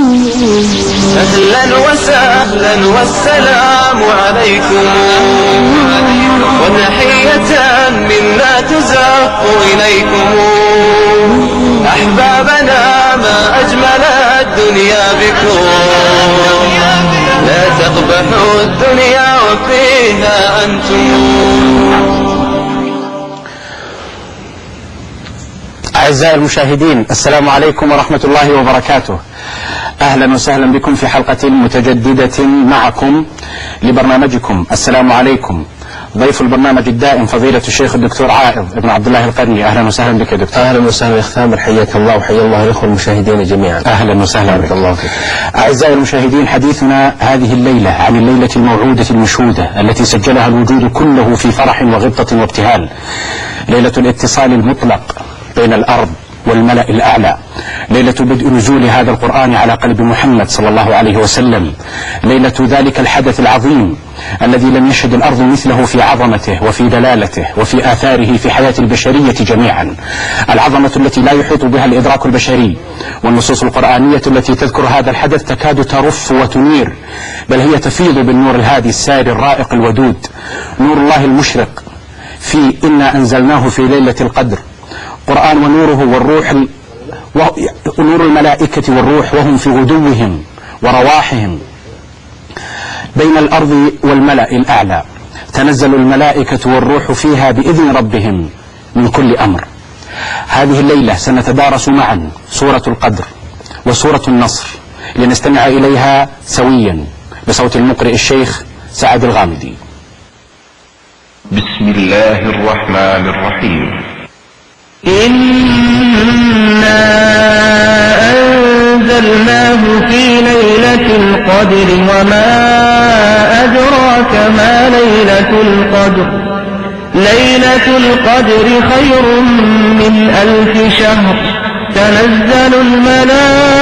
أهلا وسهلا والسلام عليكم، وتحية منا تزف إليكم. أحبابنا ما أجمل الدنيا بكم، لا تقبحوا الدنيا وفيها أنتم. أعزائي المشاهدين، السلام عليكم ورحمة الله وبركاته. أهلا وسهلا بكم في حلقة متجددة معكم لبرنامجكم السلام عليكم. ضيف البرنامج الدائم فضيلة الشيخ الدكتور عائض ابن عبد الله القرني. أهلا وسهلا بك دكتور. أهلا وسهلا يا ثامر، حياك الله وحيا الله الأخوة المشاهدين جميعا. أهلا وسهلا بك. الله فيك. أعزائي المشاهدين، حديثنا هذه الليلة عن الليلة الموعودة المشهودة التي سجلها الوجود كله في فرح وغبطة وابتهال، ليلة الاتصال المطلق بين الأرض والملأ الأعلى، ليلة بدء نزول هذا القرآن على قلب محمد صلى الله عليه وسلم، ليلة ذلك الحدث العظيم الذي لم يشهد الأرض مثله في عظمته وفي دلالته وفي آثاره في حياة البشرية جميعا، العظمة التي لا يحيط بها الإدراك البشري، والنصوص القرآنية التي تذكر هذا الحدث تكاد ترف وتنير، بل هي تفيض بالنور الهادي الساري الرائق الودود، نور الله المشرق في إنا أنزلناه في ليلة القدر، قرآن ونوره والروح ونور الملائكة والروح وهم في غدوهم ورواحهم بين الأرض والملأ الأعلى، تنزل الملائكة والروح فيها بإذن ربهم من كل أمر. هذه الليلة سنتدارس معا سورة القدر وسورة النصر لنستمع إليها سويا بصوت المقرئ الشيخ سعد الغامدي. بسم الله الرحمن الرحيم. إنا أنزلناه في ليلة القدر وما أدراك ما ليلة القدر. ليلة القدر خير من 1000 شهر. تنزل الملائكة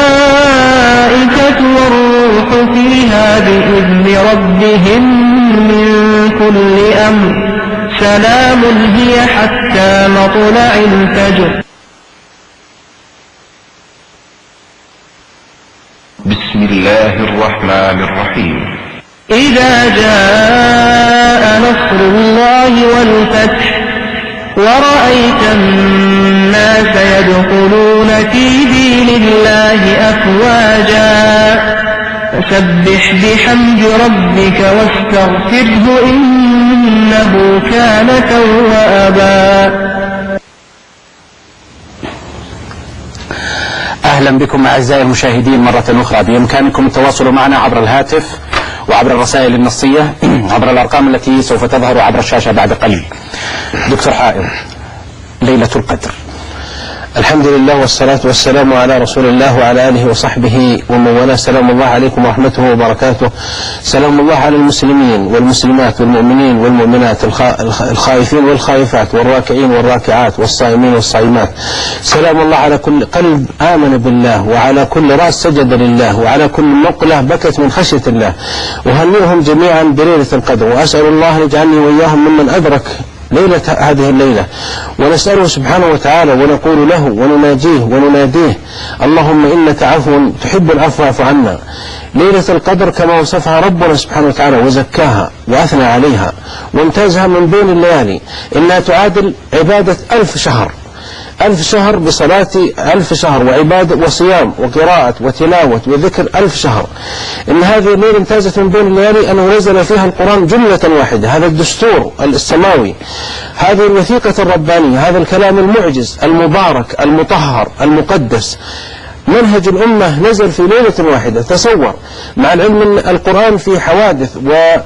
والروح فيها بإذن ربهم من كل أمر. سلام هي حتى مطلع الفجر. بسم الله الرحمن الرحيم. إذا جاء نصر الله والفتح ورأيت الناس يدخلون في دين الله أفواجا فسبح بحمد ربك واستغفره إنه كان توابا. أهلا بكم أعزائي المشاهدين مرة أخرى. بإمكانكم التواصل معنا عبر الهاتف وعبر الرسائل النصية عبر الأرقام التي سوف تظهر عبر الشاشة بعد قليل. دكتور عائض، ليلة القدر. الحمد لله والصلاة والسلام على رسول الله وعلى آله وصحبه ومن والاه. سلام الله عليكم ورحمته وبركاته. سلام الله على المسلمين والمسلمات والمؤمنين والمؤمنات، الخائفين والخائفات، والراكعين والراكعات، والصائمين والصائمات. سلام الله على كل قلب آمن بالله، وعلى كل رأس سجد لله، وعلى كل مقلة بكت من خشية الله. وهنئهم جميعا بليلة القدر، وأسأل الله أن يجعلني وإياهم ممن أدرك ليلة هذه الليلة، ونسأله سبحانه وتعالى ونقول له ونناجيه ونناديه اللهم إنك عفو تحب العفو فاعف عنا. ليلة القدر كما وصفها ربنا سبحانه وتعالى وزكاها وأثنى عليها وامتازها من بين الليالي، إنها تعادل عبادة 1000 شهر، 1000 شهر بصلاة 1000 شهر وعبادة وصيام وقراءة وتلاوة وذكر 1000 شهر. إن هذه الليلة امتازت من بين الليالي أنه نزل فيها القرآن جملة واحدة، هذا الدستور السماوي، هذه الوثيقة الربانية، هذا الكلام المعجز المبارك المطهر المقدس، منهج الأمة نزل في ليلة واحدة. تصور، مع العلم أن القرآن في حوادث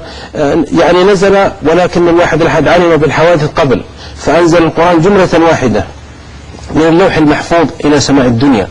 ويعني نزل، ولكن الواحد الأحد علم بالحوادث قبل، فأنزل القرآن جملة واحدة من اللوح المحفوظ إلى سماء الدنيا.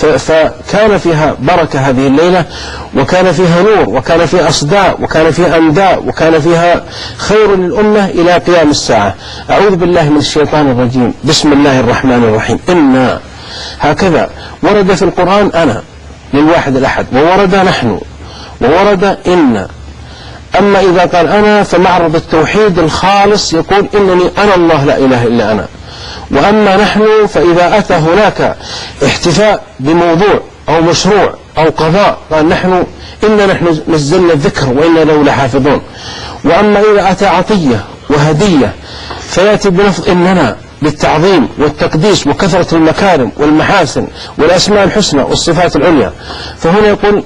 فكان فيها بركة هذه الليلة، وكان فيها نور، وكان فيها أصداء، وكان فيها أنداء، وكان فيها خير للأمة إلى قيام الساعة. أعوذ بالله من الشيطان الرجيم. بسم الله الرحمن الرحيم. إنا، هكذا ورد في القرآن أنا للواحد الأحد، وورد نحن، وورد إن. أما إذا قال أنا فمعرض التوحيد الخالص يقول إنني أنا الله لا إله إلا أنا. أنا، أما نحن فإذا أتى هناك احتفاء بموضوع أو مشروع أو قضاء، قال إنا نحن نزلنا الذكر وإنا له لحافظون. وأما إذا أتى عطية وهدية فيأتي بلفظ إننا للتعظيم والتقديس وكثرة المكارم والمحاسن والأسماء الحسنى والصفات العليا، فهنا يقول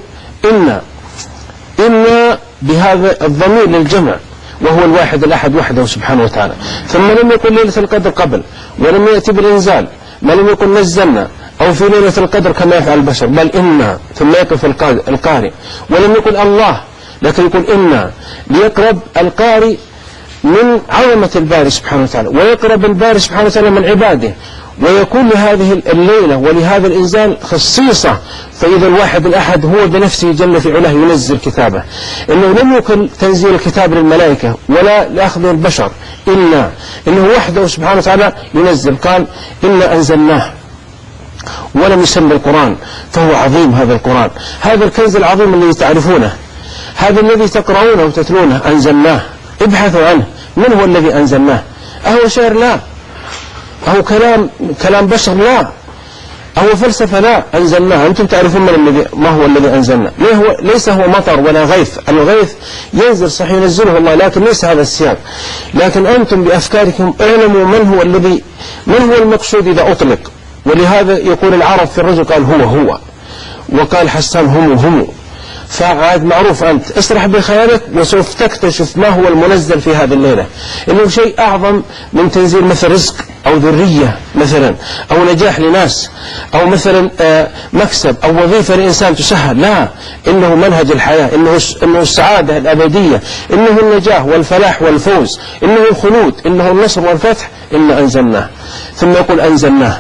إن بهذا الضمير للجمع، وهو الواحد الأحد وحده سبحانه وتعالى. ثم لم يقل ليلة القدر قبل، ولم يأتي بالإنزال، ما لم يقل نزلنا أو في ليلة القدر كما يفعل البشر، بل إنا، ثم يقف القارئ، ولم يقل الله، لكن يقول إنا ليقرب القارئ من عظمة الباري سبحانه وتعالى، ويقرب الباري سبحانه وتعالى من عباده، ويكون لهذه الليلة ولهذا الإنزال خصيصة. فإذا الواحد الأحد هو بنفسه جل في علاه ينزل كتابه، إنه لم يكن تنزيل الكتاب للملائكة ولا لأخذ البشر، إنه وحده سبحانه وتعالى ينزل. قال إنا أنزلناه، ولم يسمى القرآن، فهو عظيم هذا القرآن، هذا الكنز العظيم الذي تعرفونه، هذا الذي تقرؤونه وتتلونه، أنزلناه. ابحثوا عنه، من هو الذي أنزلناه؟ أهو شعر؟ لا. أهو كلام بشر؟ لا. أهو فلسفة؟ لا. أنزلناه، أنتم تعرفون ما هو الذي أنزلنا. ليس هو مطر ولا غيث، الغيث ينزل صحيح ينزله الله، لكن ليس هذا السياق. لكن أنتم بأفكاركم اعلموا من هو المقصود إذا أطلق. ولهذا يقول العرب في الرجل قال هو، وقال حسان هم. فعاد معروف، أنت اسرح بخيالك وسوف تكتشف ما هو المنزل في هذه الليلة، إنه شيء أعظم من تنزيل مثل رزق أو ذرية مثلا، أو نجاح لناس، أو مثلا مكسب أو وظيفة لإنسان تسهل. لا، إنه منهج الحياة، إنه السعادة الأبدية، إنه النجاح والفلاح والفوز، إنه الخلود، إنه النصر والفتح. إنا أنزلناه. ثم يقول أنزلناه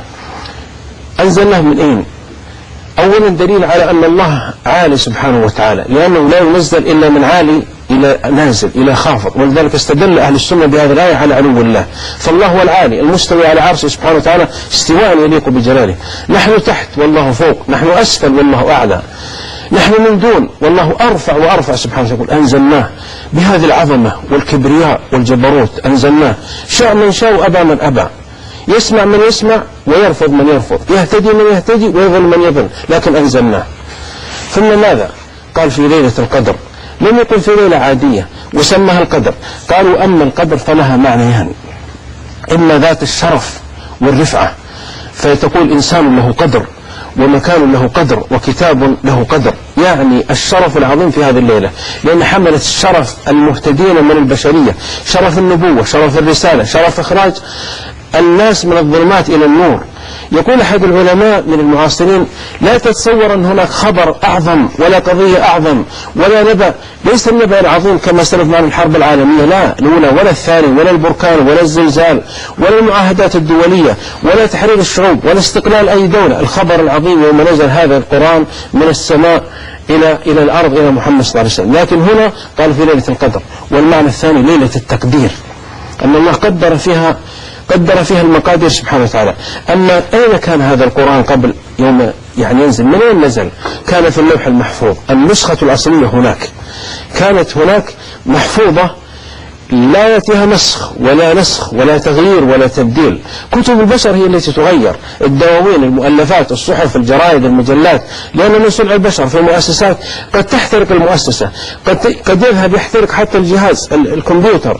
من أين؟ أولا دليل على أن الله عالي سبحانه وتعالى، لأنه لا ينزل إلا من عالي إلى نازل إلى خافض، ولذلك استدل أهل السنة بهذه الآية على علو الله. فالله هو العالي المستوي على عرشه سبحانه وتعالى استواء يليق بجلاله. نحن تحت والله فوق، نحن أسفل والله أعلى، نحن من دون والله أرفع وأرفع سبحانه وتعالى. أنزلناه بهذه العظمة والكبرياء والجبروت، أنزلناه. شاء من شاء وأبى من أبى، يسمع من يسمع ويرفض من يرفض، يهتدي من يهتدي ويضل من يضل، لكن أنزلناه. ثم ماذا؟ قال في ليلة القدر، لم يقل في ليلة عادية وسمها القدر. قالوا أما القدر فلها معنيان، إما ذات الشرف والرفعة، فتقول إنسان له قدر ومكان له قدر وكتاب له قدر، يعني الشرف العظيم في هذه الليلة، لأن حملت الشرف المهتدين من البشرية، شرف النبوة، شرف الرسالة، شرف إخراج الناس من الظلمات إلى النور. يقول أحد العلماء من المعاصرين: لا تتصور أن هناك خبر أعظم ولا قضية أعظم ولا نبأ، ليس النبأ العظيم كما سلف معنا الحرب العالمية، لا، الأولى ولا الثاني ولا البركان ولا الزلزال ولا المعاهدات الدولية ولا تحرير الشعوب ولا استقلال أي دولة. الخبر العظيم يوم نزل هذا القرآن من السماء إلى الأرض إلى محمد صلى الله عليه وسلم. لكن هنا قال في ليلة القدر. والمعنى الثاني ليلة التقدير، أن الله قدر فيها المقادير سبحانه وتعالى. أما أين كان هذا القرآن قبل يوم ينزل؟ من أين نزل؟ كان في اللوح المحفوظ، النسخة الأصلية هناك كانت هناك محفوظة، لا يأتيها نسخ ولا تغيير ولا تبديل. كتب البشر هي التي تغير، الدواوين، المؤلفات، الصحف، الجرائد، المجلات، لأن من صنع البشر في مؤسسات قد تحترق المؤسسة، قد يذهب يحترق حتى الجهاز الكمبيوتر،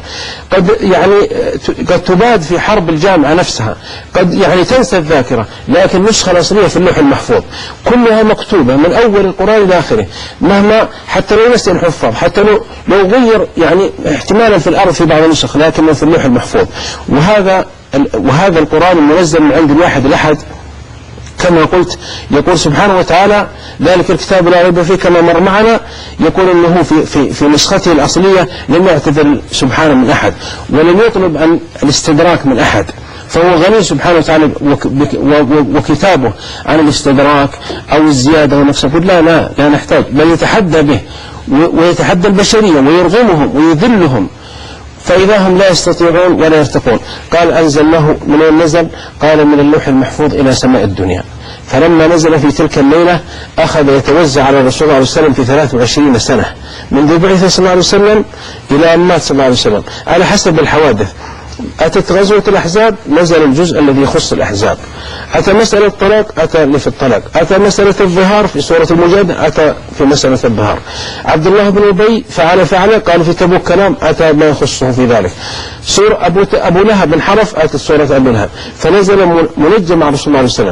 قد تباد في حرب الجامعة نفسها، قد تنسى الذاكرة، لكن النسخة الأصلية في اللوح المحفوظ كلها مكتوبة من أول القرآن إلى آخره، مهما حتى لو نسي الحفاظ، حتى لو غير احتمالا في الأرض في بعض النسخ، لكنه في اللوح المحفوظ. وهذا القرآن المنزل من عند الواحد الأحد، كما قلت، يقول سبحانه وتعالى: ذلك الكتاب لا ريب فيه، كما مر معنا، يقول أنه في نسخته الأصلية لم يعتذر سبحانه من أحد، ولم يطلب عن الاستدراك من أحد، فهو غني سبحانه وتعالى وكتابه عن الاستدراك أو الزيادة ونفسه. لا نحتاج، بل يتحدى به ويتحدى البشرية ويرغمهم ويذلهم، فإذا هم لا يستطيعون ولا يرتقون. قال: أنزلناه من أين نزل؟ قال: من اللوح المحفوظ إلى سماء الدنيا. فلما نزل في تلك الليلة أخذ يتوزع على الرسول صلى الله عليه وسلم في 23 سنة، منذ بعث صلى الله عليه وسلم إلى أن مات صلى الله عليه وسلم، على حسب الحوادث. أتت غزوة الأحزاب نزل الجزء الذي يخص الأحزاب. أتى مسألة الطلاق أتى اللي في الطلاق. أتى مسألة الظهار في سورة المجادلة أتى في مسألة الظهار. عبد الله بن أبي فعل قال في تبوك كلام أتى ما يخصه في ذلك. سورة أبو لهب بن حرف أتت سورة أبو لهب، فنزل منجم مع رسول الله عليه وسلم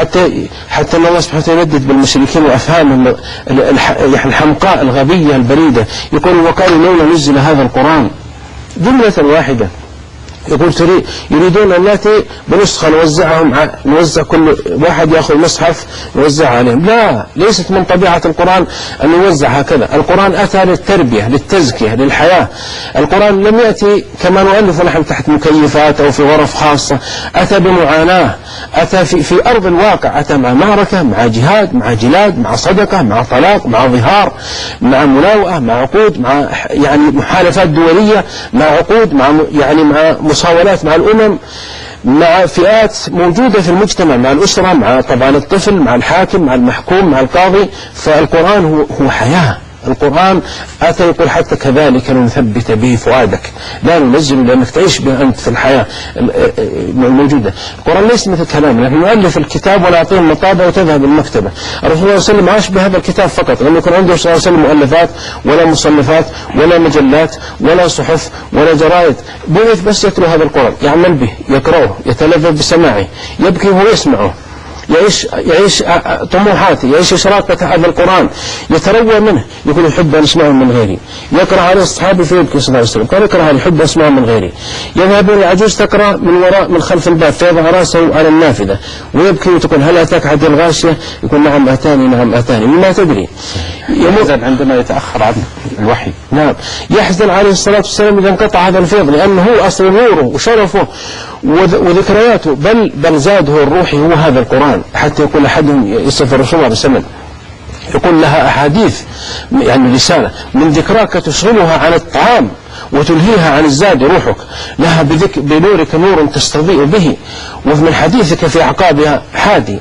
حتى أن الله سبحانه وتعالى يندد بالمشركين وأفهامهم الحمقاء الغبية البريدة. يقول وقالوا لولا نزل هذا القرآن جملة واحدة. يقول يريدون أن نأتي بنسخة نوزع كل واحد يأخذ مصحف نوزع عليهم. لا، ليست من طبيعة القرآن أن يوزع هكذا. القرآن أتى للتربية للتزكية للحياة. القرآن لم يأتي كما نؤلف نحن تحت مكيفات أو في غرف خاصة. أتى بمعاناة، أتى في أرض الواقع، أتى مع معركة، مع جهاد، مع جلاد، مع صدقة، مع طلاق، مع ظهار، مع مناوئة، مع عقود، مع يعني محالفات دولية، مع عقود، مع مصاولات مع الأمم، مع فئات موجودة في المجتمع، مع الأسرة، مع طبعا الطفل، مع الحاكم، مع المحكوم، مع القاضي. فالقرآن هو حياة. القرآن أتى يقول حتى كذلك نثبت به فؤادك، لا ننزل لأنك تعيش به أنت في الحياة الموجودة. القرآن ليس مثل كلامنا، نحن نؤلف الكتاب ونعطيه مطابع وتذهب المكتبة. الرسول صلى الله عليه وسلم عاش بهذا الكتاب فقط، لم يكن عنده صلى الله عليه وسلم مؤلفات ولا مصنفات ولا مجلات ولا صحف ولا جرائد. بعث بس يتلو هذا القرآن، يعمل به، يقرأه، يتلذذ بسماعه، يبكي وهو يسمعه، يعيش طموحاته، يعيش إشراقة هذا القرآن، يتروى منه. يقول يحب أن أسمعه من غيري. يقرأ على الصحابة فيبكي صلى الله عليه وسلم، قال اقرأ يحب أن أسمعه من غيري. يذهب إلى عجوز تقرأ من خلف الباب فيضع رأسه على النافذة ويبكي وتقول هل أتاك حديث الغاشية؟ يقول نعم أتاني نعم أتاني. ما تدري يحزن عندما يتأخر عن الوحي. نعم، يحزن عليه الصلاة والسلام إذا انقطع هذا الفيض، لأنه هو أصل نوره وشرفه وذكرياته، بل زاده الروحي هو هذا القرآن. حتى يقول أحدهم يصف الرسول عليه السلام يقول لها أحاديث يعني رسالة من ذكراك تشغلها عن الطعام وتلهيها عن الزاد روحك، لها بنورك نور تستضيء به ومن حديثك في أعقابها حادي.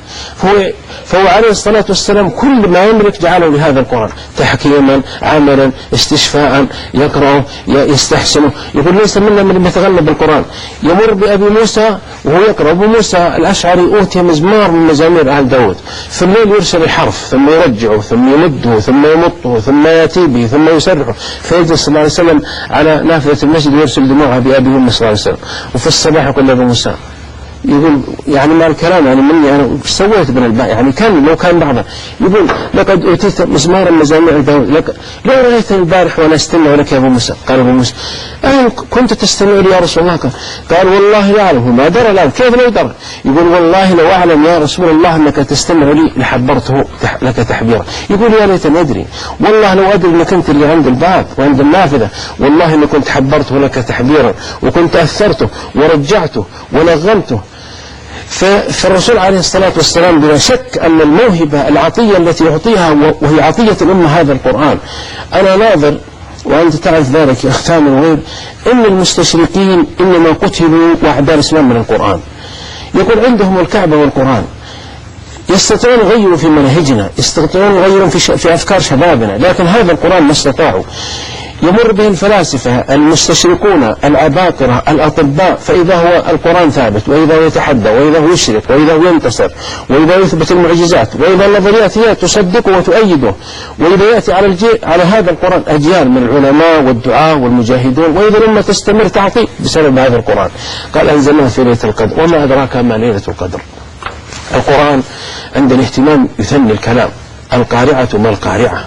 فهو عليه الصلاة والسلام كل ما يملك جعله لهذا القرآن تحكيما، عملا، استشفاء، يقرأه، يستحسنه. يقول ليس منا من يتغلب بالقرآن. يمر بأبي موسى وهو يقرأ. أبو موسى الأشعري أوتي مزمار من مزامير آل داود، في الليل يرسل الحرف ثم يرجعه ثم يمده ثم يمطه ثم يأتي به ثم يسرحه، فيجلس صلى الله عليه وسلم على نافذة المسجد ويرسل دموعها بأبي صلى الله عليه وسلم. وفي الصباح يقول لأبو موسى يقول يعني ما الكلام يعني مني أنا ايش سويت بين الباء يعني كان لو كان بعضه يقول لقد أوتيت مزمارا مزامير داود لو رأيتني البارح وأنا أستمع لك يا أبو موسى. قال أبو موسى أين كنت تستمع لي يا رسول الله؟ قال والله لا أعلم ما درى لا كيف لا يدرى. يقول والله لو أعلم يا رسول الله أنك تستمع لي لحبرته لك تحبيرا. يقول يا ليتني أدري، والله لو أدري أنك أنت اللي عند الباب وعند النافذة والله أني كنت حبرته لك تحبيرا وكنت أثرته ورجعته ونغمته. فالرسول عليه الصلاة والسلام بلا شك أن الموهبة العطية التي يعطيها وهي عطية الأمة هذا القرآن. أنا ناظر وأنت تعرف ذلك يا أختان الغير إن المستشرقين إنما قتلوا وأعداء الإسلام من القرآن. يقول عندهم الكعبة والقرآن، يستطيعون يغيروا في مناهجنا، يستطيعون يغيروا في أفكار شبابنا، لكن هذا القرآن ما استطاعوا. يمر به الفلاسفة المستشرقون العباقرة الأطباء، فإذا هو القرآن ثابت وإذا هو يتحدى وإذا هو يشرك وإذا هو ينتصر وإذا يثبت المعجزات وإذا النظريات هي تصدقه وتؤيده وإذا يأتي على هذا القرآن أجيال من العلماء والدعاة والمجاهدون وإذا لما تستمر تعطي بسبب هذا القرآن. قال أنزلناه في ليلة القدر وما أدراك ما ليلة القدر. القرآن عند الاهتمام يثني الكلام. القارعة ما القارعة،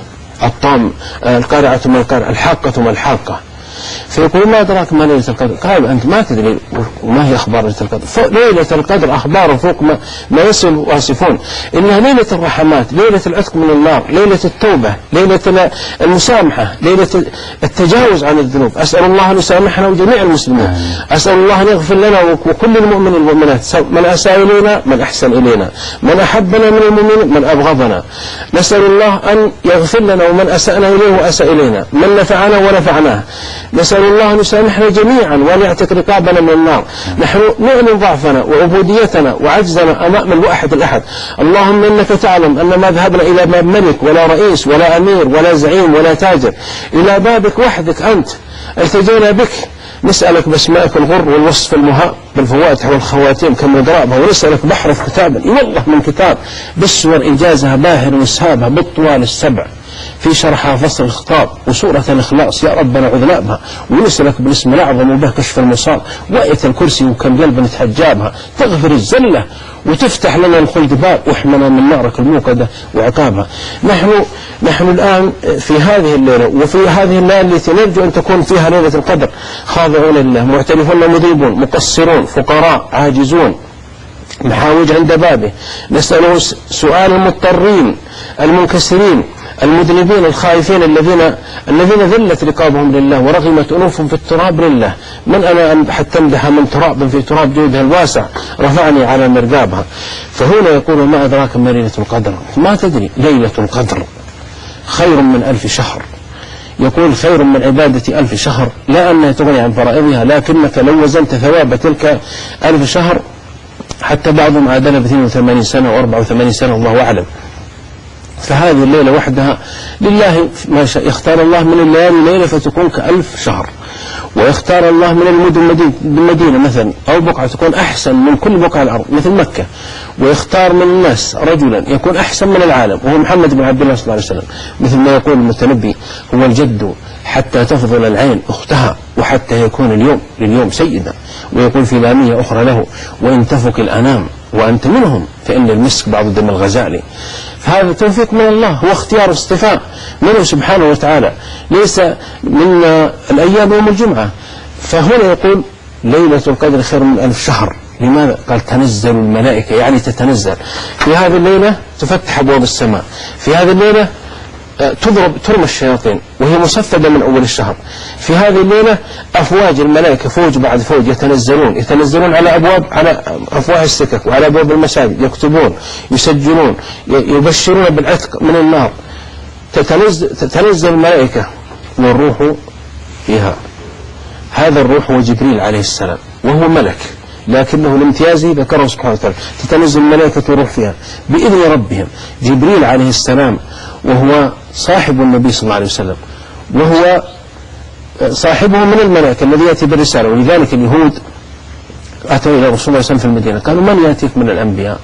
القارعة ما القارعة، الحاقة ما الحاقة. فيقول ما أدراك ما ليلة القدر؟ قال أنت ما تدري وما هي أخبار ليلة القدر. ليلة القدر أخبار فوق ما يصل واصفون، إنها ليلة الرحمات، ليلة العتق من النار، ليلة التوبة، ليلة المسامحة، ليلة التجاوز عن الذنوب. أسأل الله أن يسامحنا وجميع المسلمين، أسأل الله أن يغفر لنا وكل المؤمنين والمؤمنات، من أساء إلينا من أحسن إلينا، من أحبنا من المؤمنين من أبغضنا. نسأل الله أن يغفر لنا ومن أسأنا إليه وأساء إلينا، من نفعنا ونفعناه. نسأل الله أن يسامحنا جميعا وأن يعتق رقابنا من النار. نحن نعلن ضعفنا وعبوديتنا وعجزنا أمام الواحد الأحد. اللهم إنك تعلم أن ما ذهبنا إلى باب ملك ولا رئيس ولا أمير ولا زعيم ولا تاجر، إلى بابك وحدك أنت التجينا بك نسألك باسمائك الغر والوصف المهاب بالفواتح والخواتيم كمضرابها، ونسألك بحرف كتابا والله من كتاب بالسور إنجازها باهر وإسهابها بالطوال السبع في شرحها فصل الخطاب وسورة الإخلاص يا ربنا عذنابها، ونسألك بالاسم الأعظم وبه كشف المصاب وآية الكرسي وكم قلب نتحجابها تغفر الزلة وتفتح لنا الخلد باب واحمنا من نارك الموقدة وعقابها. نحن الآن في هذه الليلة وفي هذه الليلة التي نرجو أن تكون فيها ليلة القدر خاضعون لله معترفون مذيبون مقصرون فقراء عاجزون محاوج عند بابه، نسأله سؤال المضطرين المنكسرين المذنبين الخائفين الذين ذلت رقابهم لله ورغمت أنوفهم في التراب لله. من أنا حتى امدح من تراب في تراب جودها الواسع رفعني على مرقابها. فهنا يقول ما أدراك ما ليلة القدر، ما تدري ليلة القدر خير من 1000 شهر. يقول خير من عبادة 1000 شهر، لا أنها تغني عن فرائضها، لكنك لو وزنت ثواب تلك 1000 شهر حتى بعضهم عادل ب 82 سنة و84 سنة الله أعلم. فهذه الليلة وحدها لله ما شاء، يختار الله من الليالي ليلة فتكون ك1000 شهر، ويختار الله من المدن بالمدينة مثلا أو بقعة تكون أحسن من كل بقعة الأرض مثل مكة، ويختار من الناس رجلا يكون أحسن من العالم وهو محمد بن عبد الله صلى الله عليه وسلم، مثل ما يقول المتنبي هو الجد حتى تفضل العين أختها وحتى يكون اليوم لليوم سيدا، ويقول في لامية أخرى له وإن تفك الأنام وأنت منهم فإن المسك بعض دم الغزالي. فهذا توفيق من الله، هو اختيار استفاء منه سبحانه وتعالى، ليس من الأيام يوم الجمعة. فهنا يقول ليلة القدر خير من 1000 شهر. لماذا؟ قال تنزل الملائكة، يعني تتنزل في هذه الليلة، تفتح أبواب السماء في هذه الليلة، ترمى الشياطين وهي مصفدة من أول الشهر. في هذه الليلة أفواج الملائكة فوج بعد فوج يتنزلون على أفواه السكك وعلى أبواب المساجد، يكتبون يسجلون يبشرون بالعتق من النار. تتنزل الملائكة والروح فيها. هذا الروح هو جبريل عليه السلام وهو ملك، لكنه لامتيازه ذكره سبحانه وتعالى. تتنزل الملائكة والروح فيها بإذن ربهم. جبريل عليه السلام وهو صاحب النبي صلى الله عليه وسلم، وهو صاحبه من الملائكة الذي يأتي بالرسالة. ولذلك اليهود أتوا إلى رسول الله صلى الله عليه وسلم في المدينة، قالوا من يأتيك من الأنبياء؟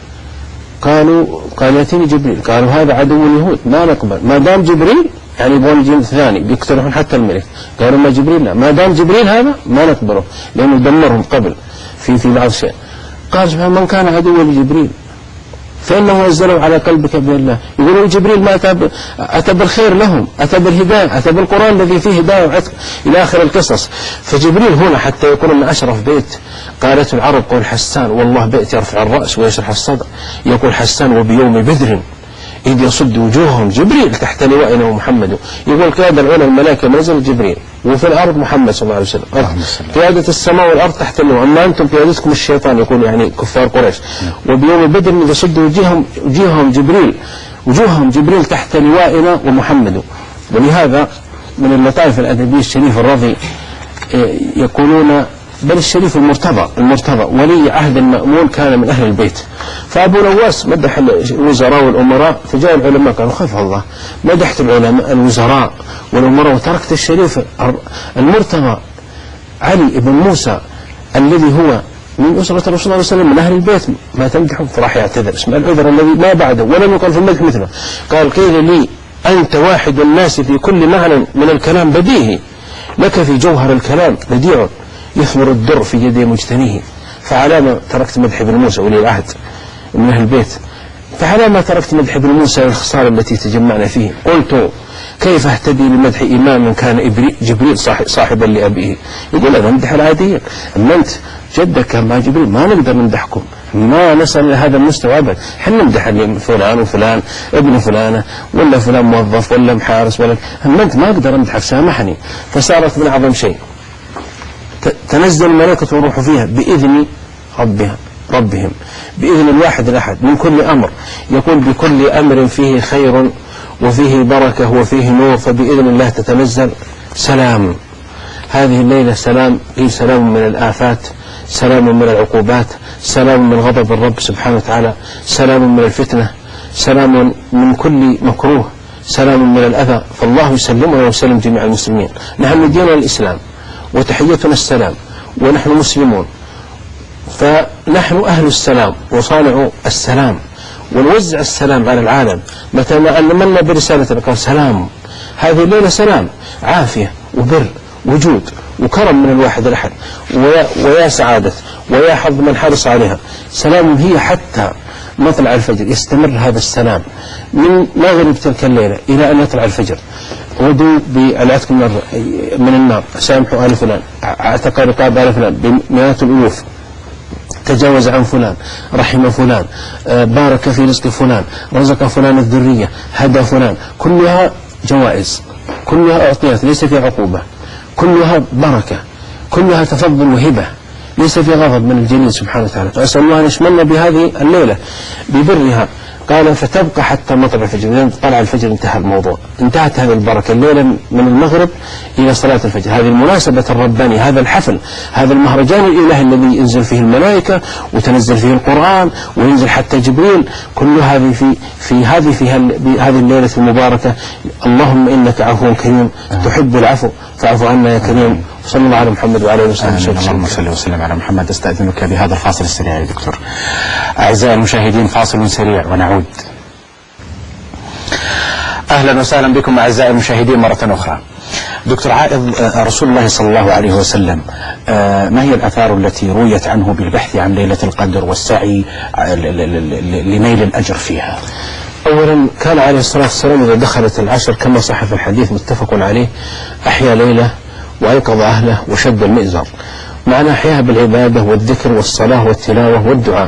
قال يأتيني جبريل. قالوا هذا عدو اليهود ما نقبل، ما دام جبريل يعني يبغون جن ثاني بيقترحون حتى الملك. قالوا ما جبريل لا، ما دام جبريل هذا ما نقبله لأنه دمرهم قبل في بعض الشيء. قال سبحانه من كان عدوا لجبريل فإنه نزله على قلبك بإذن الله. يقولون جبريل ما أتى بالخير لهم، أتى بالهداية، أتى بالقرآن الذي فيه هداية وعتق إلى آخر القصص. فجبريل هنا حتى يقول من أشرف بيت قالت العرب قول حسان، والله بيت يرفع الرأس ويشرح الصدر. يقول حسان وبيوم بدر إذ يصد وجوههم جبريل تحت لوائنا ومحمد. يقول قيادة العلا الملائكة منزل جبريل، وفي الأرض محمد صلى الله عليه وسلم. قيادة السماء والأرض تحت اللواء، أما أنتم قيادتكم الشيطان، يقول يعني كفار قريش. وبيوم بدر إذ يصد وجوههم جبريل تحت لوائنا ومحمد. ولهذا من اللطائف الأدبية الشريف الرضي يقولون بل الشريف المرتضى ولي عهد المأمون كان من أهل البيت. فأبو نواس مدح الوزراء والأمراء، فجاء العلماء قالوا خاف الله مدحت العلماء الوزراء والأمراء وتركت الشريف المرتضى علي بن موسى الذي هو من أسرة الرسول صلى الله عليه وسلم من أهل البيت ما تمدحه. فراح يعتذر اسم العذر الذي ما بعده ولم يقل في المدح مثله. قال قيل لي أنت واحد الناس في كل معنى من الكلام بديهي، لك في جوهر الكلام بديع يثمر الدر في يد مجتنيه. فعلى ما تركت مدح ابن موسى ولي العهد من أهل البيت، فعلى ما تركت مدح ابن موسى الخصال التي تجمعنا فيه. قلت كيف اهتدي لمدح إمام كان جبريل صاحبا لأبيه. يقول أنا مدح العاديين، أما أنت جدك كان مع جبريل ما نقدر نمدحكم، ما نصل إلى هذا المستوى أبدا. حنا نمدح فلان وفلان ابن فلانة ولا فلان موظف ولا محارس ولا، أما أنت ما أقدر أمدحك سامحني. فصارت من أعظم شيء تنزل الملائكة والروح فيها بإذن ربهم بإذن الواحد الأحد من كل أمر. يقول بكل أمر فيه خير وفيه بركة وفيه نور، فبإذن الله تتنزل سلام. هذه الليلة سلام، هي سلام من الآفات، سلام من العقوبات، سلام من غضب الرب سبحانه وتعالى، سلام من الفتنة، سلام من كل مكروه، سلام من الأذى. فالله يسلمنا ويسلم جميع المسلمين. نحن ديننا الإسلام وتحيتنا السلام ونحن مسلمون، فنحن أهل السلام وصانع السلام ونوزع السلام على العالم. متى ما أنمنا برسالة قال سلام، هذه الليلة سلام، عافية وبر وجود وكرم من الواحد الأحد، ويا سعادة ويا حظ من حرص عليها. سلام هي حتى مطلع الفجر، يستمر هذا السلام من مغرب تلك الليلة إلى أن يطلع الفجر. غدوا بالعتق من النار، سامحوا آل فلان، اعتق رقاب آل فلان بمئات الألوف، تجاوز عن فلان، رحم فلان، بارك في رزق فلان، رزق فلان الذرية، هدى فلان. كلها جوائز، كلها أعطيات ليس في عقوبة، كلها بركة، كلها تفضل وهبة، ليس في غضب من الجليل سبحانه وتعالى. فأسأل الله أن يشملنا بهذه الليلة ببرها. قال فتبقى حتى مطلع الفجر، لأن طلع الفجر انتهى الموضوع، انتهت هذه البركة الليلة من المغرب إلى صلاة الفجر. هذه المناسبة الربانية، هذا الحفل، هذا المهرجان الإلهي الذي ينزل فيه الملائكة وتنزل فيه القرآن وينزل حتى جبريل، كل هذه في هذه الليلة المباركة. اللهم إنك عفو كريم تحب العفو فاعف عنا يا كريم. صلى الله على محمد وعلى اله وصحبه وسلم. اللهم صل وسلم على محمد. استأذنك بهذا الفاصل السريع يا دكتور. أعزائي المشاهدين فاصل سريع ونعود. أهلا وسهلا بكم أعزائي المشاهدين مرة أخرى. دكتور عائض، رسول الله صلى الله عليه وسلم ما هي الآثار التي رويت عنه بالبحث عن ليلة القدر والسعي لنيل الأجر فيها؟ أولا كان عليه الصلاة والسلام إذا دخلت العشر كما صح في الحديث متفق عليه أحيا ليلة وأيقظ أهله وشد المئزر، معنى أحياها بالعبادة والذكر والصلاة والتلاوة والدعاء.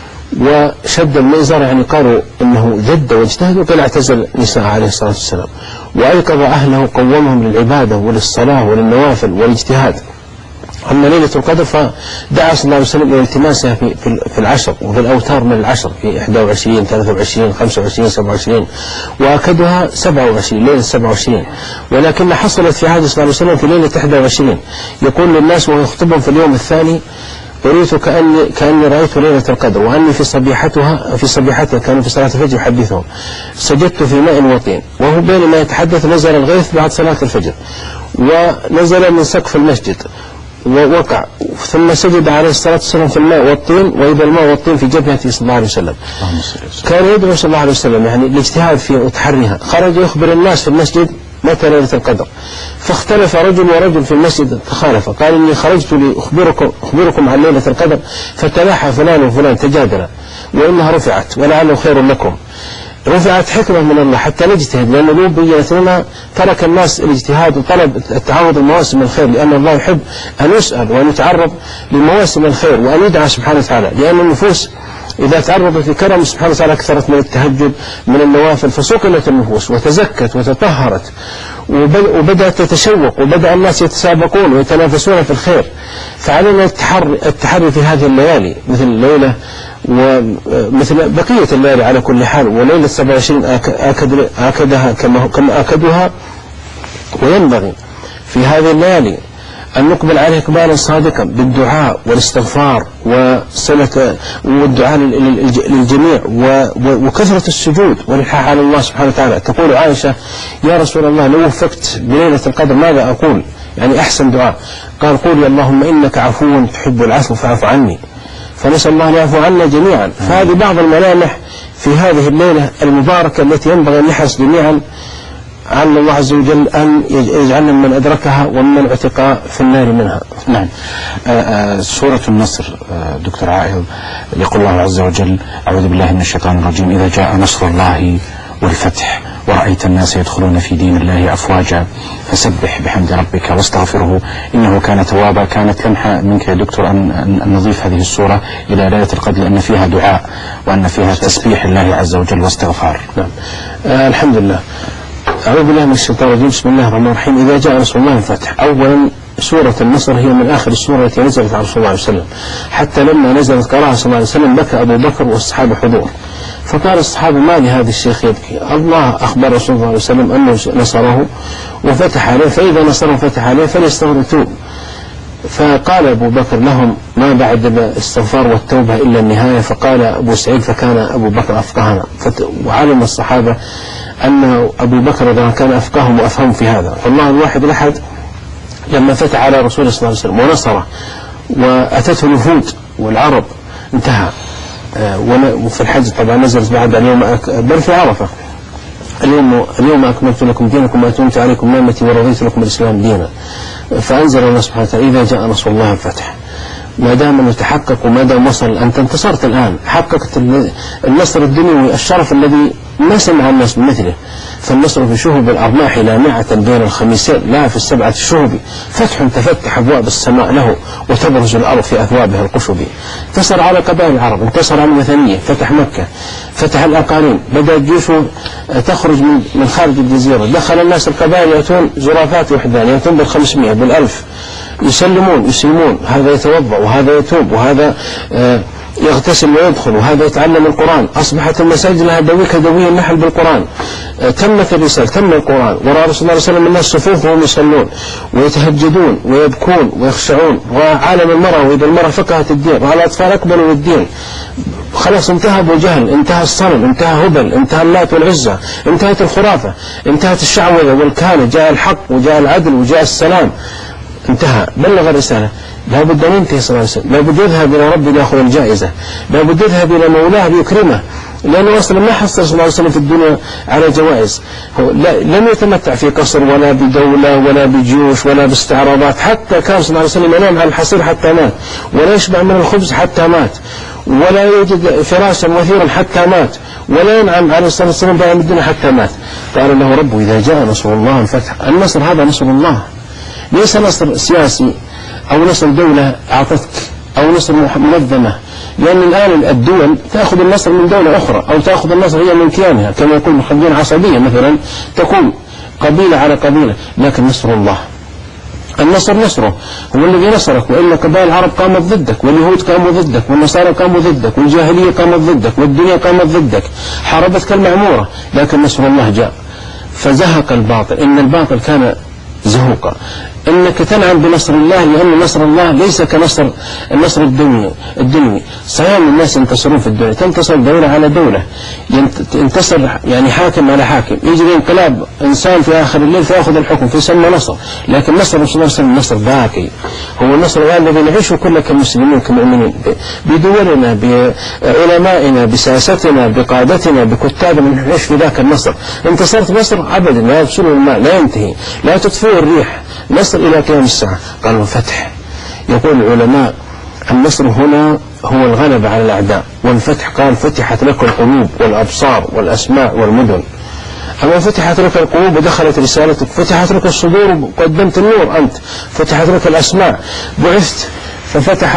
وشد المئزر يعني قالوا إنه جد واجتهد وقال اعتزل نساء عليه الصلاة والسلام. وأيقظ أهله قومهم للعبادة وللصلاة وللنوافل والاجتهاد. أما ليلة القدر فدعا صلى الله عليه وسلم إلى التماسها في العشر وفي الأوتار من العشر، في 21 23 25 27 وأكدها 27 ليلة 27. ولكن حصلت في عهد صلى الله عليه وسلم في ليلة 21. يقول للناس وهو يخطبهم في اليوم الثاني: أريت كأني رأيت ليلة القدر وأني في صبيحتها كانوا في صلاة الفجر يحدثهم سجدت في ماء وطين. وهو بينما يتحدث نزل الغيث بعد صلاة الفجر، ونزل من سقف المسجد ووقع، ثم سجد عليه الصلاة والسلام في الماء والطين، وإذا الماء والطين في جبهته صلى الله عليه وسلم. كان يدعو صلى الله عليه وسلم يعني الاجتهاد في وتحريها. خرج يخبر الناس في المسجد متى ليلة القدر، فاختلف رجل ورجل في المسجد تخالف، قال إني خرجت لأخبركم عن ليلة القدر فتلاحى فلان وفلان تجادلا وإنها رفعت ولعله خير لكم. رفعت حكمة من الله حتى نجتهد، لأن لو بيّنت لنا ترك الناس الاجتهاد وطلب التعرض لمواسم الخير، لأن الله يحب أن يسأل وأن يتعرض لمواسم الخير وأن يدعى سبحانه وتعالى، لأن النفوس إذا تعرضت لكرم سبحانه وتعالى أكثرت من التهجد من النوافل فسقلت النفوس وتزكت وتطهرت وبدأت تتشوق وبدأ الناس يتسابقون ويتنافسون في الخير. فعلينا التحري في هذه الليالي مثل الليلة ومثل بقية الليالي على كل حال. وليلة 27 آكدها كما آكدها. وينبغي في هذه الليالي أن نقبل عليه إقبالا صادقا بالدعاء والاستغفار وصلة والدعاء للجميع وكثرة السجود والإلحاح على الله سبحانه وتعالى. تقول عائشة: يا رسول الله لو وفقت بليلة القدر ماذا أقول؟ يعني أحسن دعاء. قال: قولي اللهم إنك عفو تحب العفو فاعف عني. فنسأل الله أن يعفو عنا جميعا. فهذه بعض الملامح في هذه الليلة المباركة التي ينبغي أن نحرص جميعا على الله عز وجل أن يجعلنا من أدركها ومن اعتقى في النار منها. نعم. سورة النصر دكتور عائض يقول الله عز وجل: أعوذ بالله من الشيطان الرجيم: إذا جاء نصر الله والفتح ورأيت الناس يدخلون في دين الله أفواجا فسبح بحمد ربك واستغفره إنه كان توابا. كانت لمحة منك يا دكتور أن نضيف هذه السورة إلى ليلة القدر لأن فيها دعاء وأن فيها تسبيح الله عز وجل واستغفار. نعم. الحمد لله. أعوذ بالله من الشيطان الرجيم. بسم الله الرحمن الرحيم. إذا جاء نصر الله والفتح. أولا سورة النصر هي من آخر السورة التي نزلت على رسول الله عليه وسلم، حتى لما نزلت قراءة صلى الله عليه وسلم بكى أبو بكر والصحابة حضور، فقال الصحابة: ما لهذا الشيخ يبكي؟ الله أخبر رسول الله عليه وسلم أنه نصره وفتح عليه، فإذا نصره وفتح عليه فليستغفر ويتوب. فقال أبو بكر لهم: ما بعد الاستغفار والتوبة إلا النهاية. فقال أبو سعيد: فكان أبو بكر أفقهنا. وعلم الصحابة أن أبو بكر كان أفقههم وأفهم في هذا. فالله الواحد الأحد لما فتح على رسول الله صلى الله عليه وسلم ونصره وأتته الوفود والعرب انتهى. وفي الحج طبعا نزلت بعد اليوم بل في عرفة اليوم أكملت لكم دينكم وأتممت عليكم نعمتي ورضيت لكم الإسلام دينا. فأنزل الله سبحانه وتعالى إذا جاء نصر الله الفتح. ما دام يتحقق وما دام وصل أنت انتصرت الآن، حققت النصر الدنيوي الشرف الذي ما سمع الناس بمثله. فالنصر في شهب الأرماح لامعة بين الخميسين لا في السبعة الشهب، فتح تفتح أبواب السماء له وتبرز الأرض في أثوابها القشب. انتصر على قبائل العرب، انتصر على الوثنية، فتح مكة، فتح الأقاليم، بدأ الجيوش تخرج من خارج الجزيرة، دخل الناس القبائل يأتون زرافات وحدان، يأتون بال500 بال1000 يسلمون، هذا يتوضأ وهذا يتوب وهذا يغتسل ويدخل وهذا يتعلم القرآن. أصبحت المساجد لها دوية النحل بالقرآن. تمت الرسالة، تم القرآن، ورأى رسول الله صلى الله عليه وسلم الناس صفوفهم يصلون ويتهجدون ويبكون ويخشعون. وعالم المرأة، وإذا المرأة فقهت الدين، وعلى الأطفال أقبلوا الدين. خلاص انتهى أبو جهل، انتهى الصنم، انتهى هبل، انتهى اللات والعزة، انتهت الخرافة، انتهت الشعوذة والكهنة، جاء الحق وجاء العدل وجاء السلام، انتهى، بلغ الرسالة. لابد أن ينتهي صلى الله عليه وسلم، لابد يذهب إلى ربه ليأخذ الجائزة، لابد يذهب إلى مولاه ليكرمه، لأنه أصلا ما حصل صلى الله عليه وسلم في الدنيا على جوائز. لم يتمتع في قصر ولا بدولة ولا بجيوش ولا باستعراضات. حتى كان صلى الله عليه وسلم ينام على الحصير حتى مات، ولا يشبع من الخبز حتى مات، ولا يوجد فراشا وثيرا حتى مات، ولا ينعم عليه الصلاة والسلام بأيام الدنيا حتى مات. قال له ربه إذا جاء نصر الله الفتح. النصر هذا نصر الله، ليس نصر سياسي أو نصر دولة أعطتك أو نصر منظمة. لأن الآن الدول تأخذ النصر من دولة أخرى، أو تأخذ النصر هي من كيانها، كما يقول المخرجين عصبية مثلا، تكون قبيلة على قبيلة. لكن نصر الله، النصر نصره هو الذي نصرك، وإلا قبائل العرب قامت ضدك، واليهود قاموا ضدك، والنصارى قاموا ضدك، والجاهلية قامت ضدك، والدنيا قامت ضدك، حاربتك المعمورة. لكن نصر الله جاء فزهق الباطل. إن الباطل كان زهوقا. انك تنعم بنصر الله، لان نصر الله ليس كنصر النصر الدنيوي. صحيح الناس ينتصرون في الدنيا، تنتصر دولة على دولة، ينتصر يعني حاكم على حاكم، يجري انقلاب انسان في اخر الليل فياخذ الحكم فيسمى نصر. لكن نصر رسول الله صلى الله عليه وسلم نصر باقي، هو النصر الذي نعيشه كلنا كمسلمين كمؤمنين، بدولنا بعلمائنا بسياستنا بقادتنا بكتابنا، نعيش في ذاك النصر. انتصرت نصر ابدا لا يفصله الماء، لا ينتهي، لا تطفئه الريح، نصر إلى قيام الساعة. قالوا فتح. يقول العلماء النصر هنا هو الغلبة على الأعداء، والفتح قال فتحت لك القلوب والأبصار والأسماع والمدن. أما فتحت لك القلوب ودخلت رسالتك، فتحت لك الصدور وقدمت النور أنت، فتحت لك الأسماع بعثت، ففتح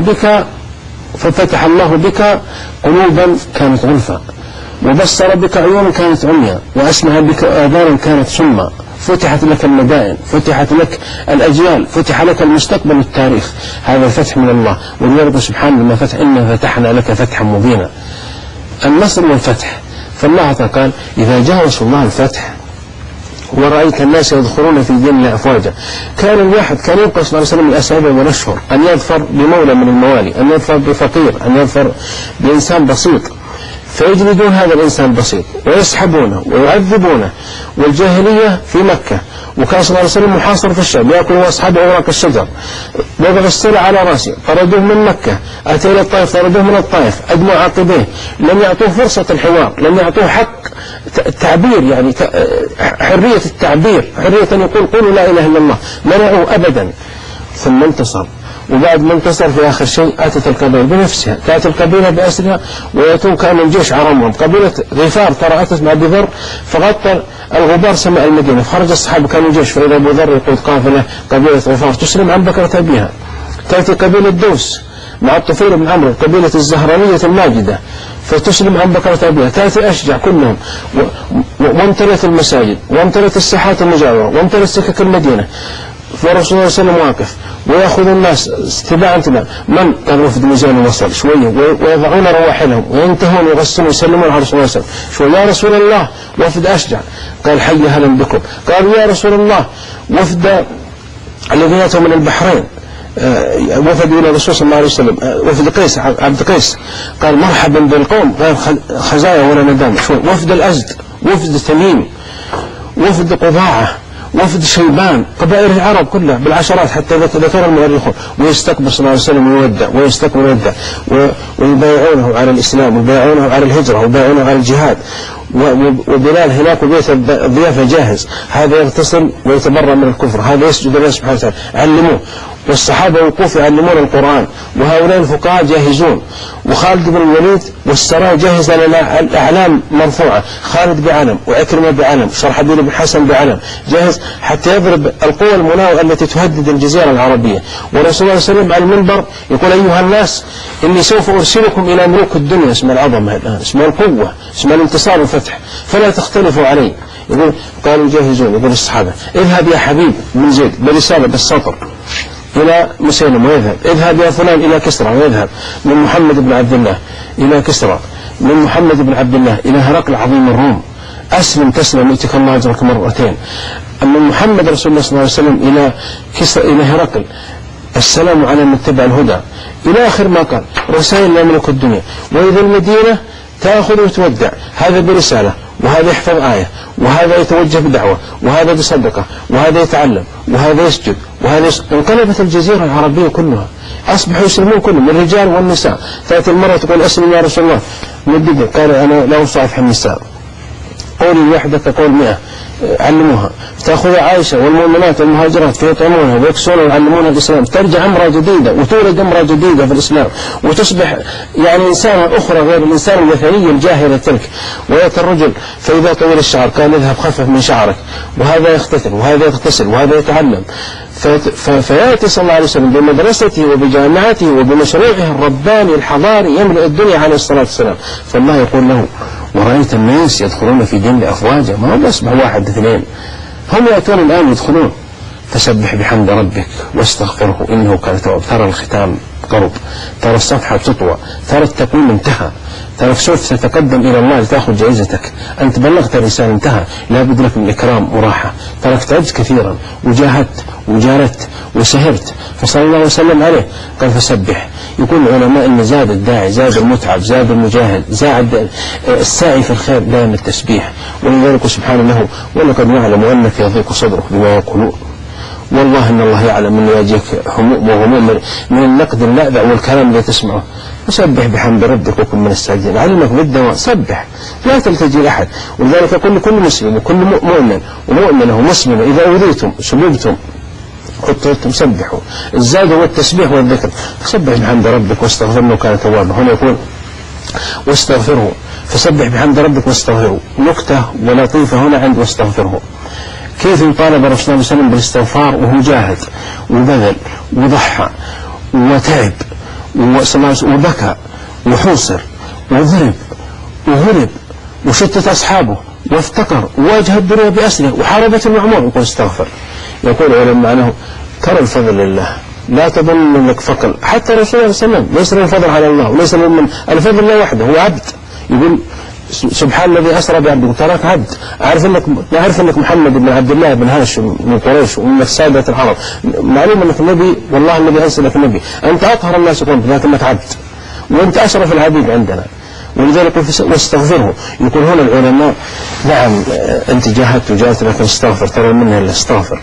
الله بك قلوبا كانت غلفا، وبصر بك عيون كانت عميا، وأسمع بك آذان كانت صما. فتحت لك المدائن، فتحت لك الأجيال، فتح لك المستقبل والتاريخ. هذا الفتح من الله. وليرضى سبحانه لما فتح إنا فتحنا لك فتحا مبينا. النصر والفتح. فالله قال إذا جاء رسول الله الفتح ورأيت الناس يدخلون في دين الله أفواجا. كان الواحد كان يبقى صلى الله عليه وسلم الأسابيع والأشهر أن يظفر بمولى من الموالي، أن يظفر بفقير، أن يظفر بإنسان بسيط، فيجلدون هذا الإنسان البسيط ويسحبونه ويعذبونه. والجاهلية في مكة، وكان صلى الله عليه وسلم محاصر في الشعب، يأكل وأصحابه أوراق الشجر، وضع السلع على رأسه، طردوه من مكة، أتى إلى الطائف طردوه من الطائف، أدموا عقبيه، لم يعطوه فرصة الحوار، لم يعطوه حق التعبير، يعني حرية التعبير، حرية أن يقول قولوا لا إله إلا الله، منعوه أبدا. ثم انتصر، وبعد ما انتصر في آخر شيء أتت القبيلة بنفسها، تأتي القبيلة بأسرها ويأتون كأن الجيش عرمهم. قبيلة غفار ترى أتت مع أبي ذر فغطى الغبار سماء المدينة، فخرج الصحابة كانوا جيش، فإذا أبو ذر يقود قافلة قبيلة غفار تسلم عن بكرة أبيها. تأتي قبيلة دوس مع الطفيل بن عمرو قبيلة الزهرانية الماجدة فتسلم عن بكرة أبيها. تأتي أشجع كلهم، وامتلت المساجد وامتلت الساحات المجاورة وامتلت سكك المدينة. فرسول الله صلى الله عليه وسلم واقف ويأخذ الناس استباعا من كان وفد ميزان وصل شوية ويضعون رواحلهم وينتهون ويغسلون ويسلمون على رسول الله صلى الله عليه وسلم. يا رسول الله وفد أشجع. قال حي هلا بكم. قالوا يا رسول الله وفد الذين أتوا من البحرين وفدوا إلى الرسول صلى الله عليه وسلم، وفد قيس عبد قيس. قال مرحبا بالقوم، قال خزايا ولا ندامة. وفد الأزد، وفد تميم، وفد قضاعة، وفد شيبان، قبائل العرب كلها بالعشرات حتى ذكر المؤرخون، ويستكبر صلى الله عليه وسلم ويودع ويستكبر ويودع، ويبايعونه على الإسلام ويبايعونه على الهجرة ويبايعونه على الجهاد. وبلال هناك بيت الضيافة جاهز، هذا يغتسل ويتبرأ من الكفر، هذا يسجد لله سبحانه وتعالى، علموه. والصحابة وقوف يعلمون القرآن، وهؤلاء الفقهاء جاهزون، وخالد بن الوليد والسرايا جاهزة لنا، الأعلام مرفوعة، خالد بعلم وعكرمة بعلم، شرحبيل بن حسن بعلم جاهز حتى يضرب القوى المناوئة التي تهدد الجزيرة العربية. ورسول الله صلى الله عليه وسلم على المنبر يقول: أيها الناس إني سوف أرسلكم إلى ملوك الدنيا، اسم العظمة الآن، اسم القوة، اسم الانتصار والفتح، فلا تختلفوا علي. يقول قالوا جاهزون، يقول الصحابة: اذهب يا حبيب بن زيد برسالة بالسطر إلى مسيلمة ويذهب، اذهب يا فلان إلى كسرى ويذهب، من محمد بن عبد الله إلى كسرى، من محمد بن عبد الله إلى هرقل عظيم الروم، أسلم تسلم يؤتك الله أجرك مرتين. أما محمد رسول الله صلى الله عليه وسلم إلى كسرى إلى هرقل: السلام على من اتبع الهدى، إلى آخر ما قال، رسائل لا ملك الدنيا. وإذا المدينة تأخذ وتودع، هذا برسالة، وهذا يحفظ آية، وهذا يتوجه بدعوة، وهذا بصدقة، وهذا يتعلم، وهذا يسجد، وهذا انقلبت الجزيرة العربية كلها، أصبحوا يسلمون كلهم، الرجال والنساء. تأتي المرأة تقول: أسلم يا رسول الله، مدده، قال: أنا لا أصافح النساء، قولي الوحدة تقول 100، علموها. تأخذ عائشة والمؤمنات والمهاجرات فيطعمونها ويكسونها ويعلمونها الإسلام، ترجع امرأة جديدة وتولد امرأة جديدة في الإسلام، وتصبح يعني إنسانة أخرى غير الإنسان الوثني الجاهل تلك. ويأتي الرجل فإذا طويل الشعر قال: اذهب خفف من شعرك، وهذا يختتل وهذا يغتسل وهذا يتعلم. فيأتي صلى الله عليه وسلم بمدرسته وبجامعته وبمشروعه الرباني الحضاري يملأ الدنيا عليه الصلاة والسلام. فالله يقول له: ورأيت الناس يدخلون في دين أفواجا، ما هو أصبح واحد اثنين، هم يأتون الآن يدخلون. فسبح بحمد ربك واستغفره إنه كان تواب. ترى الختام قرب، ترى الصفحة تطوى، ترى التقويم انتهى، ترى سوف تتقدم إلى الله لتأخذ جائزتك، أنت بلغت الرسالة انتهى، لا بد لك من إكرام وراحة. ترك تعبت كثيرا وجاهدت وجاردت وسهرت، فصلى الله وسلم عليه. قال: فسبح. يقول العلماء إن زاد الداعي، زاد المتعب، زاد المجاهد، زاد الساعي في الخير دائما التسبيح. ولذلك سبحانه له: ولقد نعلم أنك يضيق صدرك بما يقولون، والله إن الله يعلم أن يجيك هموم وغموم من النقد اللاذع والكلام الذي تسمعه. فسبح بحمد ربك وكن من الساجدين. علمك بالدواء، سبح، لا تلتجي لأحد. ولذلك يقول لكل مسلم وكل مؤمن ومؤمنة ومسلمة: إذا أوذيتم سلبتم قتلتم سبحوا. الزاد هو التسبيح والذكر. فسبح بحمد ربك واستغفره إنه كان توابا. هنا يقول: واستغفره، فسبح بحمد ربك واستغفره. نكتة ولطيفة هنا عند واستغفره، كيف يطالب الرسول صلى الله عليه وسلم بالاستغفار وهو جاهد وبذل وضحى وتعب وبكى وحوصر وضرب وهرب وشتت أصحابه وافتقر وواجه الدنيا بأسره وحاربت المعمور، يقول استغفر. يقول علم معناه: ترى الفضل لله، لا تظن انك فقر. حتى رسول الله صلى الله عليه وسلم ليس له الفضل على الله، وليس له من الفضل الله وحده، هو عبد. يقول: سبحان الذي أسرى بعبده، تراك عبد. أعرف أنك محمد بن عبد الله بن هاشم من قريش ومنك سادة العرب، معلوم أنك نبي، والله الذي أرسلك نبي، أنت أطهر الناس قلبا، لكنك عبد، وأنت أشرف العبيد عندنا. ولذلك واستغفره. يقول هنا العلماء: نعم أنت جاهدت وجاهدت، لكن استغفر، ترى منها إلا استغفر.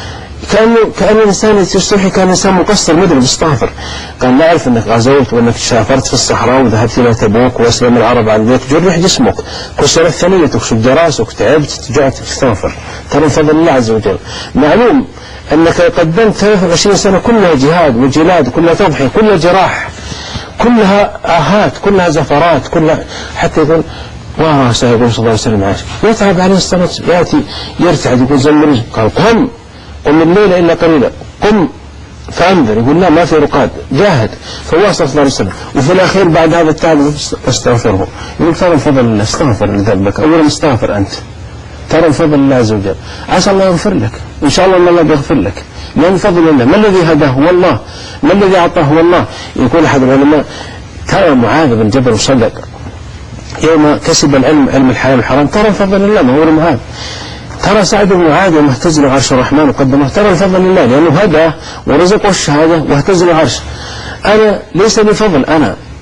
كأن الإنسان يستوحي كان إنسان مقصر مذنب، استغفر. قال: نعرف أنك غزوت وأنك سافرت في الصحراء وذهبت إلى تبوك وأسلم العرب على ذلك، جرح جسمك، كسرت ثنيتك، شد راسك، تعبت، جعت، استغفر، ترى فضل الله عز وجل. معلوم أنك قدمت 23 سنة كلها جهاد وجلاد، كلها تضحية، كلها جراح، كلها آهات، كلها زفرات، كلها، حتى يقول سيقول صلى الله عليه وسلم عاش يتعب عليه الصلاة، يأتي يرتعد يقول زمري، قال: قم الليل إلا قليلا، قم فأنذر. يقول: لا، ما في رقاد، جاهد. فواصل صلى الله عليه وسلم. وفي الأخير بعد هذا التعب استغفره. يقول: ترى الفضل الله، استغفر لذنبك، أولا استغفر أنت، ترى الفضل الله عز وجل، عسى الله يغفر لك، إن شاء الله أن الله بيغفر لك، لأن فضل الله. ما الذي هداه؟ هو الله. ما الذي أعطاه؟ هو الله. يقول أحد العلماء: ترى معاذ بن جبل صدق يوم كسب العلم، علم الحلال والحرام، ترى فضل الله، ما هو معاذ. ترى سعد بن معاذ يوم اهتز له عرش الرحمن وقدمه، ترى الفضل لله، لأنه هداه ورزقه الشهادة واهتز له عرش. أنا ليس لي فضل،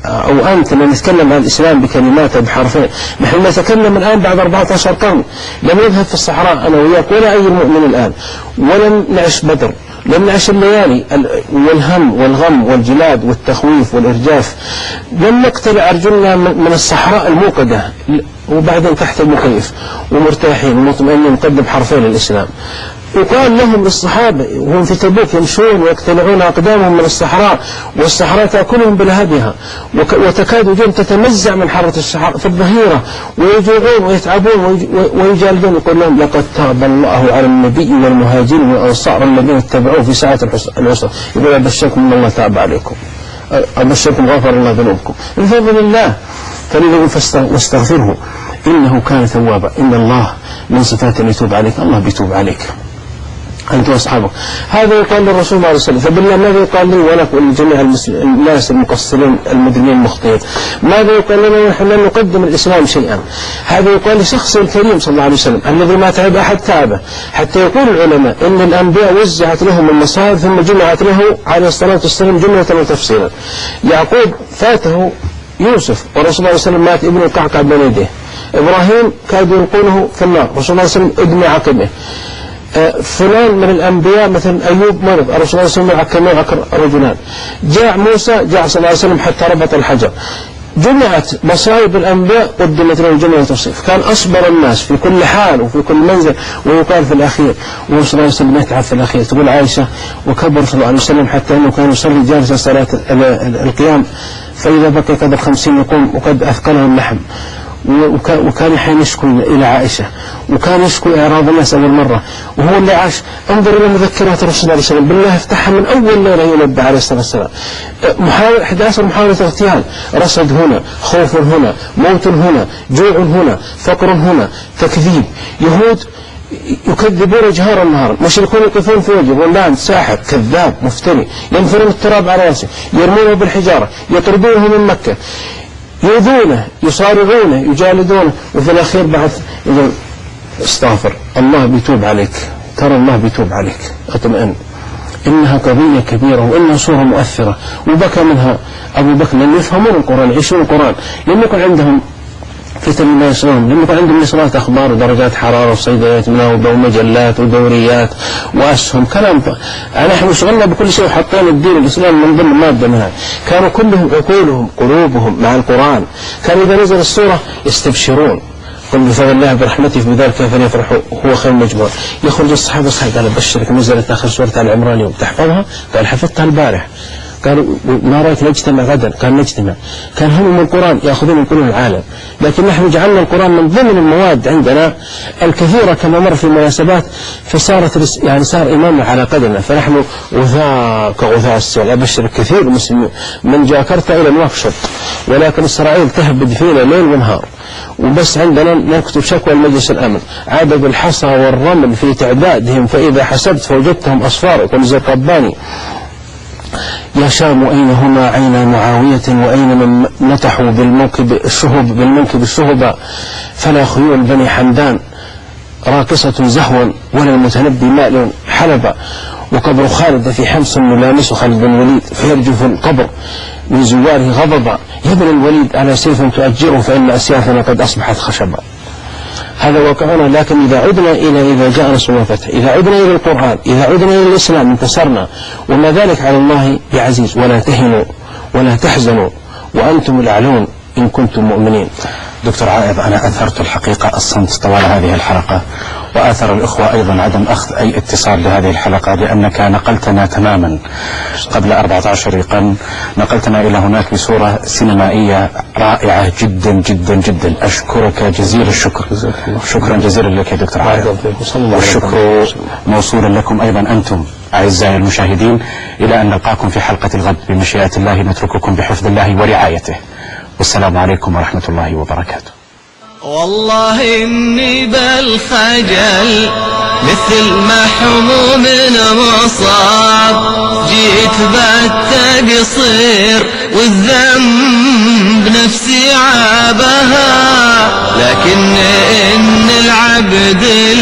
أو أنت لما نتكلم عن الإسلام بكلماته بحرفين، نحن نتكلم الآن بعد 14 قرن، لم نذهب في الصحراء أنا وياك ولا أي مؤمن الآن، ولم نعش بدر، لم نعش الليالي والهم والغم والجلاد والتخويف والإرجاف، لم نقتلع أرجلنا من الصحراء الموقدة وبعدين تحت المكيف ومرتاحين ومطمئنين نقدم حرفين للإسلام. وقال لهم للصحابة وهم في تبوك يمشون ويقتلعون أقدامهم من الصحراء، والصحراء تأكلهم بلهبها، وتكاد الجن تتمزع من حرة الصحراء في الظهيرة، ويجوعون ويتعبون ويجالدون. يقول لهم لقد تاب الله على النبي والمهاجرين والأنصار الذين اتبعوه في ساعة العسرة. يقول أبشركم أن الله تاب عليكم، أبشركم غفر الله ذنوبكم بفضل الله. فلذا واستغفره إنه كان توابا. إن الله من صفات أن يتوب عليك، الله بيتوب عليك أنت وأصحابك. هذا يقال للرسول صلى الله عليه وسلم، فبالله ماذا يقال لي ولك ولجميع الناس المقصرين المدرنين المخطئين؟ ماذا يقال لنا ونحن لا نقدم الإسلام شيئا؟ هذا يقال لشخص الكريم صلى الله عليه وسلم الذي ما تعب أحد تعبه، حتى يقول العلماء إن الأنبياء وزعت لهم المصائب ثم جمعت له عليه الصلاة والسلام جملة وتفصيلا. يعقوب فاته يوسف والرسول صلى الله عليه وسلم مات ابنه قعقع بين يديه. إبراهيم كادوا يلقونه في النار، الرسول صلى الله عليه وسلم ادمي عقبه. فلان من الأنبياء مثلا أيوب مرض، الرسول صلى الله عليه وسلم عكر رجلان. جاء موسى جاء صلى الله عليه وسلم حتى ربط الحجر. جمعت مصائب الأنبياء قدمت له جملة وتصيف. كان أصبر الناس في كل حال وفي كل منزل، ويقال في الأخير والرسول صلى الله عليه وسلم يتعب في الأخير. تقول عائشة وكبر صلى الله عليه وسلم حتى أنه كان يصلي جالسا صلاة القيام، فإذا بقي قدر 50 يقوم وقد أثقله اللحم. وكان يحين يشكو إلى عائشة، وكان يشكو إعراض الناس أول مرة، وهو اللي عاش. انظر إلى مذكرات الرسول صلى الله عليه وسلم، بالله افتحها من أول ليلة ينبه عليه الصلاة والسلام. 11 محاولة اغتيال، رصد هنا، خوف هنا، موت هنا، جوع هنا، فقر هنا، تكذيب. يهود يكذبون جهارا نهارا، مشركون يقفون في وجهه يقولون لا أنت ساحر كذاب مفتري، ينفرون التراب على رأسه، يرمونه بالحجارة، يطردونه من مكة، يؤذونه، يصارعونه، يجالدونه، وفي الأخير بعد يقول استغفر الله بيتوب عليك، ترى الله بيتوب عليك، اطمئن. إنها قضية كبيرة وإنها صورة مؤثرة. وبكى منها أبو بكر لأن يفهمون القرآن، يعيشون القرآن، لم يكن عندهم فتن ما يصلون، لم يكن عندهم نشرات أخبار ودرجات حرارة وصيدليات مناوبة ومجلات ودوريات وأسهم كلام. نحن شغلنا بكل شيء وحطينا الدين الإسلام من ضمن مادة منها. كانوا كلهم عقولهم قلوبهم مع القرآن. كانوا إذا نزل السورة يستبشرون، قل بفضل الله برحمته فبذلك فليفرحوا هو خير مجموع. يخرج الصحابة قال بشرك نزلت آخر سورة آل عمران اليوم تحفظها؟ قال حفظتها البارح. قالوا ما رأيك نجتمع غدا؟ قال نجتمع. كان هم من القرآن يأخذون من كل العالم، لكن نحن جعلنا القرآن من ضمن المواد عندنا الكثيرة كما مر في المناسبات، فصارت يعني صار إمامنا على قدرنا. فنحن غثاء كغثاء السيل. أبشر الكثير من المسلمين من جاكرتا إلى نواكشوط، ولكن إسرائيل تهبد فينا ليل ونهار، وبس عندنا نكتب شكوى لمجلس الأمن. عدد الحصى والرمل في تعدادهم فإذا حسبت فوجدتهم أصفار. يقول زي الرباني يا شام أين هما عين معاوية، وأين من نطحوا بالمنكب الشهب فلا خيول بني حمدان راقصة زهوا ولا المتنبي مال حلبا. وقبر خالد في حمص ملامس خالد بن الوليد فيرجف القبر من زواره غضبا. يا ابن الوليد على سيف تؤجره فإن أسيافنا قد أصبحت خشبا. هذا واقعنا. لكن إذا عدنا إذا جاء نصر وفتح، إذا عدنا إلى القرآن، إذا عدنا إلى الإسلام انتصرنا، وما ذلك على الله بعزيز. ولا تهنوا ولا تحزنوا وأنتم الأعلون إن كنتم مؤمنين. دكتور عائض، أنا أثرت الحقيقة الصمت طوال هذه الحلقة، وآثر الإخوة أيضا عدم أخذ أي اتصال لهذه الحلقة، لأنك نقلتنا تماما قبل 14 قرن، نقلتنا إلى هناك بصورة سينمائية رائعة جدا جدا جدا. أشكرك جزيل الشكر. شكرا جزيلا لك يا دكتور عائض، والشكر موصول لكم أيضا أنتم أعزائي المشاهدين. إلى أن نلقاكم في حلقة الغد بمشيئة الله، نترككم بحفظ الله ورعايته، والسلام عليكم ورحمة الله وبركاته. والله إني بالخجل مثل ما حموم مصاب، جيت بالتقصير والذنب نفسي عابها، لكن إن العبد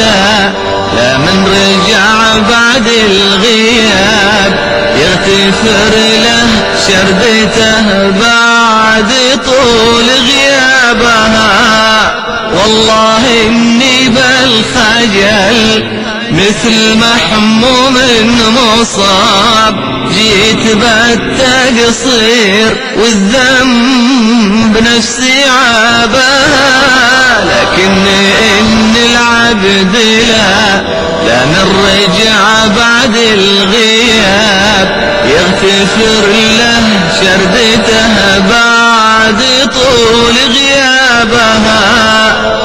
لا من رجع بعد الغياب يغتفر له شردته بعد بعد طول غيابها. والله إني بالخجل مثل محموم مصاب، جيت بالتقصير والذنب نفسي عابها. لكن إن العبد لا من رجع بعد الغياب، يغتفر له شردته بعد طول غيابها.